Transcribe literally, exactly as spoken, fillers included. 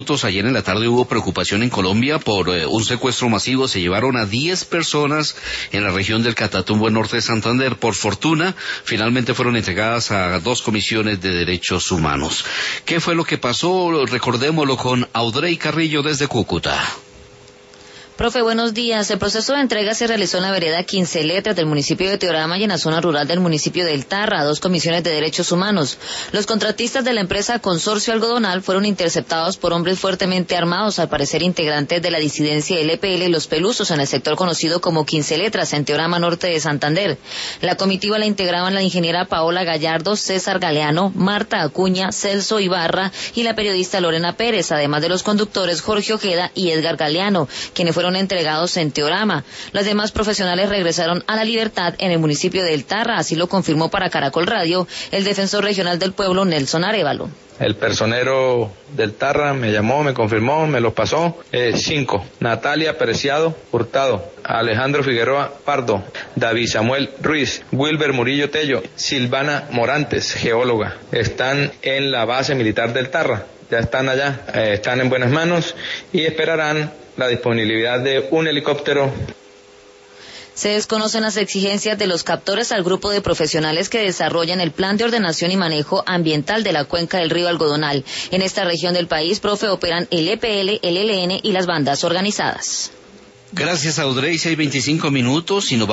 minutos. Ayer en la tarde hubo preocupación en Colombia por eh, un secuestro masivo. Se llevaron a diez personas en la región del Catatumbo, en norte de Santander. Por fortuna, finalmente fueron entregadas a dos comisiones de derechos humanos. ¿Qué fue lo que pasó? Recordémoslo con Audrey Carrillo desde Cúcuta. Profe, buenos días. El proceso de entrega se realizó en la vereda quince letras del municipio de Teorama y en la zona rural del municipio del Tarra, a dos comisiones de derechos humanos. Los contratistas de la empresa Consorcio Algodonal fueron interceptados por hombres fuertemente armados, al parecer integrantes de la disidencia L P L Los Pelusos, en el sector conocido como quince letras, en Teorama norte de Santander. La comitiva la integraban la ingeniera Paola Gallardo, César Galeano, Marta Acuña, Celso Ibarra y la periodista Lorena Pérez, además de los conductores Jorge Ojeda y Edgar Galeano, quienes fueron entregados en Teorama. Los demás profesionales regresaron a la libertad en el municipio del Tarra, así lo confirmó para Caracol Radio el defensor regional del pueblo, Nelson Arévalo. El personero del Tarra me llamó, me confirmó, me los pasó. Eh, cinco. Natalia Preciado Hurtado, Alejandro Figueroa Pardo, David Samuel Ruiz, Wilber Murillo Tello, Silvana Morantes, geóloga. Están en la base militar del Tarra. Ya están allá, eh, están en buenas manos y esperarán la disponibilidad de un helicóptero. Se desconocen las exigencias de los captores al grupo de profesionales que desarrollan el plan de ordenación y manejo ambiental de la cuenca del río Algodonal. En esta región del país, profe, operan el E P L, el E L N y las bandas organizadas. Gracias, Audrey. seis veinticinco minutos y nos